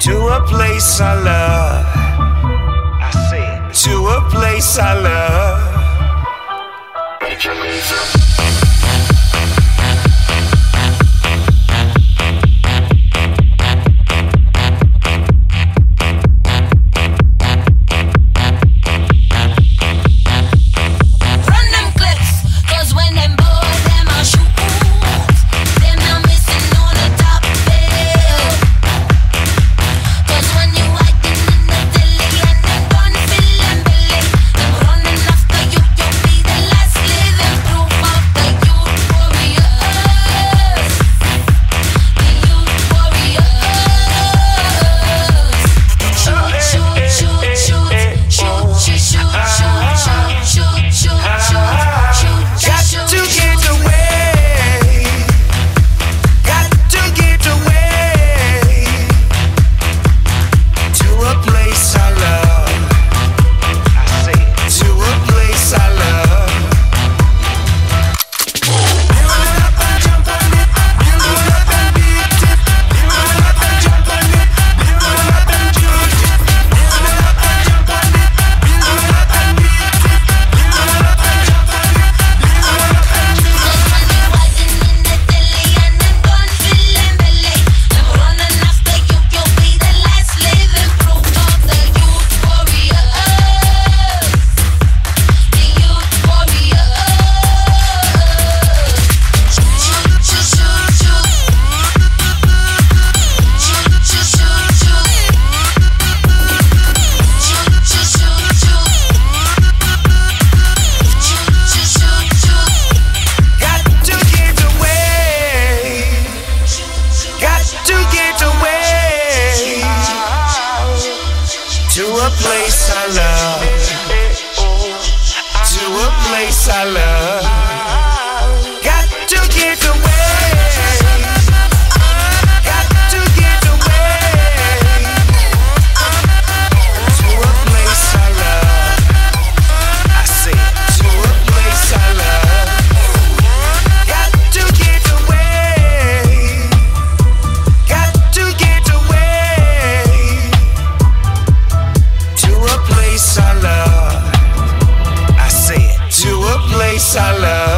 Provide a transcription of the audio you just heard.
to a place I love. I said to a place I love. To a place I love. To a place I love. Got to get away. Got to get away. To a place I love. I say to a place I love. Got to get away. Got to get away. To a place I love. I say it. To a place I love.